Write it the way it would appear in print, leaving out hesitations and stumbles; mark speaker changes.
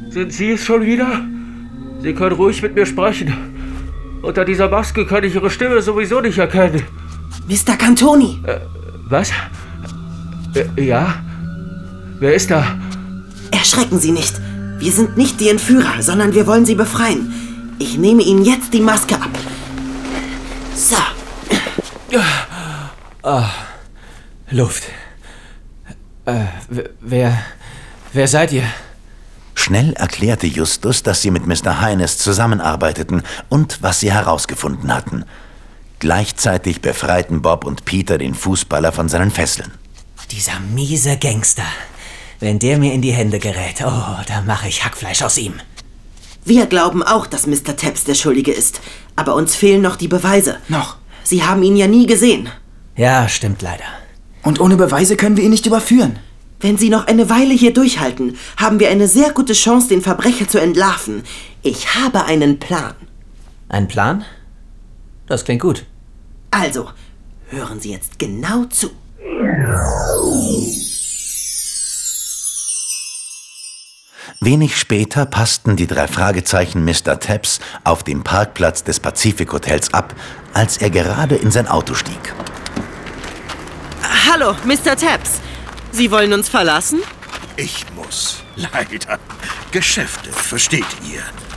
Speaker 1: Sind Sie es schon wieder? Sie können ruhig mit mir sprechen. Unter dieser Maske kann ich Ihre Stimme sowieso nicht erkennen.
Speaker 2: Mr. Cantoni!
Speaker 1: Was? Ja? Wer ist da?
Speaker 2: Erschrecken Sie nicht. Wir sind nicht die Entführer, sondern wir wollen Sie befreien. Ich nehme Ihnen jetzt die Maske ab. So.
Speaker 3: Luft. Wer seid ihr?
Speaker 4: Schnell erklärte Justus, dass sie mit Mr. Heines zusammenarbeiteten und was sie herausgefunden hatten. Gleichzeitig befreiten Bob und Peter den Fußballer von seinen Fesseln.
Speaker 3: Dieser miese Gangster. Wenn der mir in die Hände gerät, da mache ich Hackfleisch aus ihm.
Speaker 2: Wir glauben auch, dass Mr. Taps der Schuldige ist. Aber uns fehlen noch die Beweise.
Speaker 5: Noch.
Speaker 2: Sie haben ihn ja nie gesehen.
Speaker 3: Ja, stimmt leider.
Speaker 5: Und ohne Beweise können wir ihn nicht überführen.
Speaker 2: Wenn Sie noch eine Weile hier durchhalten, haben wir eine sehr gute Chance, den Verbrecher zu entlarven. Ich habe einen Plan.
Speaker 3: Ein Plan? Das klingt gut.
Speaker 2: Also, hören Sie jetzt genau zu.
Speaker 4: Wenig später passten die 3 Fragezeichen Mr. Taps auf dem Parkplatz des Pazifik-Hotels ab, als er gerade in sein Auto stieg.
Speaker 2: Hallo, Mr. Taps. Sie wollen uns verlassen?
Speaker 6: Ich muss. Leider. Geschäfte, versteht ihr.